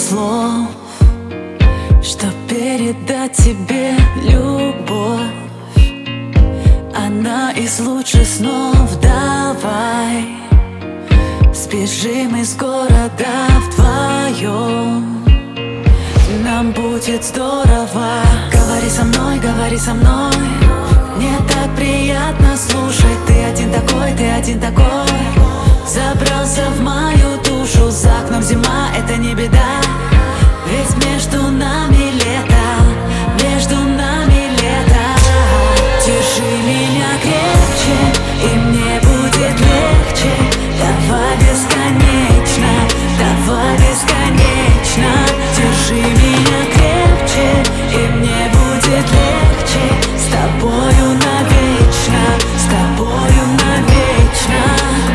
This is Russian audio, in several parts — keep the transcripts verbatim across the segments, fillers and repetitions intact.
слов, что передать тебе любовь. Она из лучших снов. Давай сбежим из города вдвоем, нам будет здорово. Говори со мной, говори со мной, мне так приятно слушать. Ты один такой, ты один такой. Забрался в мою душу, за окном зима, это не беда. Ведь между нами лето, между нами лето. Держи меня крепче, и мне будет легче. Давай бесконечно, давай бесконечно. Держи меня крепче, и мне будет легче. С тобою навечно, с тобою навечно.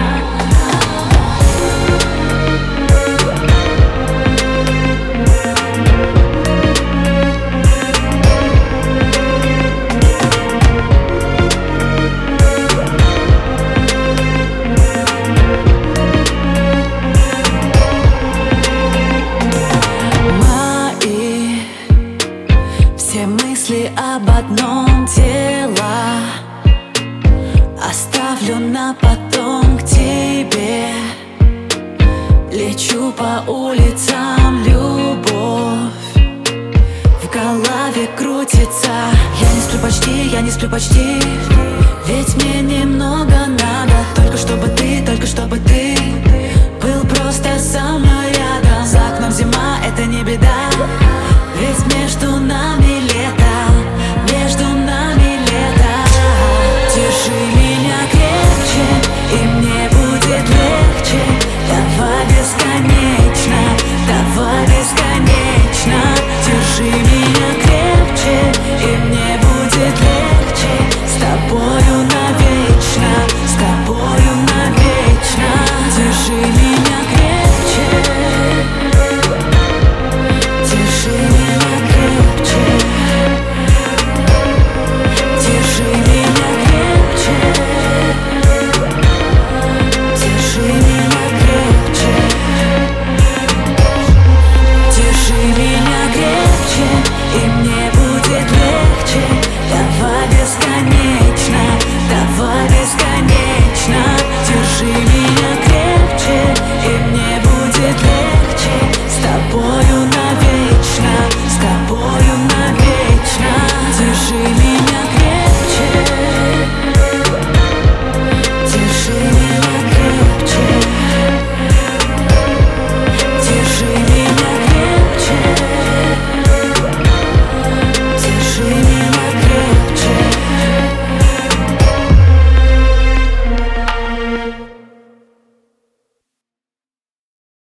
Все мысли об одном тело оставлю на потом к тебе. Лечу по улицам, любовь в голове крутится. Я не сплю почти, я не сплю почти. Ведь мне немного надо, только чтобы ты, только чтобы ты был просто со мной рядом. За окном зима, это не беда. Ведь между нами лето, между нами лето. Держи меня крепче, и мне будет легче. Давай бесконечно, давай бесконечно. Держи меня крепче, и мне будет легче. С тобою навечно, с тобою навечно. Держи